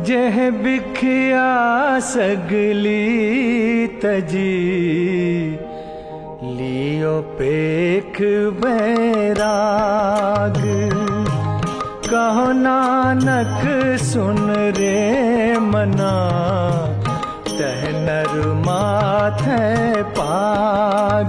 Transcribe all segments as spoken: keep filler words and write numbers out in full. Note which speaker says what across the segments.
Speaker 1: जह बिखिया सगली तजी लियो पेख बैराग। कहो नानक सुन रे मना तह नर माथे पाग।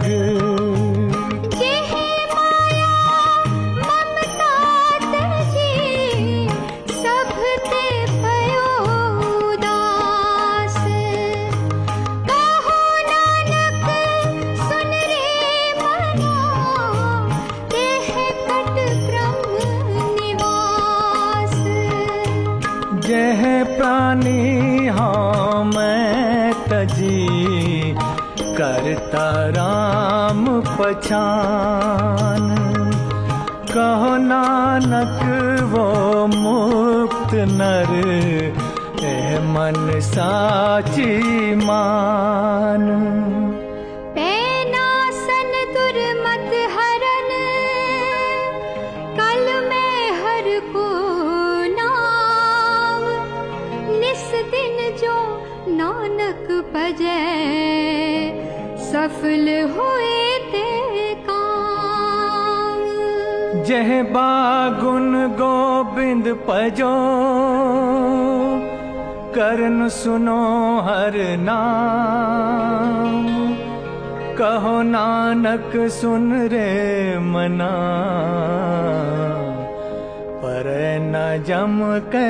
Speaker 1: जह प्राणी हाँ मैं तजी करता राम पछान। कहो नानक वो मुक्त नर एह मन साची मान।
Speaker 2: पैनासन दुर्मत हरन कल में हर को नाम। निस दिन जो नानक भजै सफल होए ते काम।
Speaker 1: जह बागुन गोबिंद भजो करन सुनो हर नाम। कहो नानक सुन रे मना पर न जम के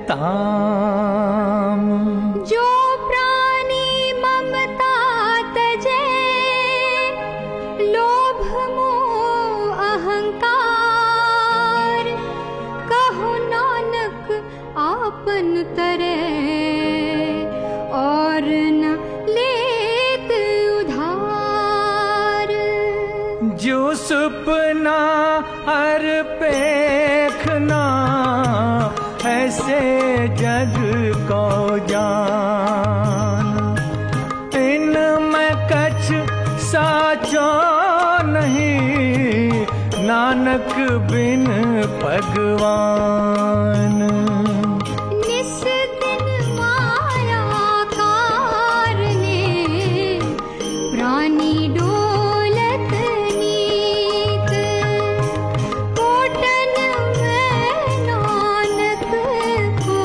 Speaker 1: ताम।
Speaker 2: जो प्राणी ममता तजे लोभ मोह अहंकार। कहो नानक आपन तरे और न लेत उधार।
Speaker 1: जो सुपना हर पेखना ऐसे जग को जान। इनमें कछ साचो नहीं नानक बिन भगवान।
Speaker 2: निस दिन माया कारने प्राणी डोलत नीत। कोटन में नानक को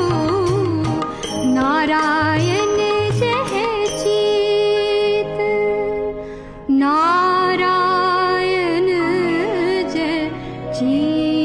Speaker 2: नारायण जह चीत। नारायण जय चीत।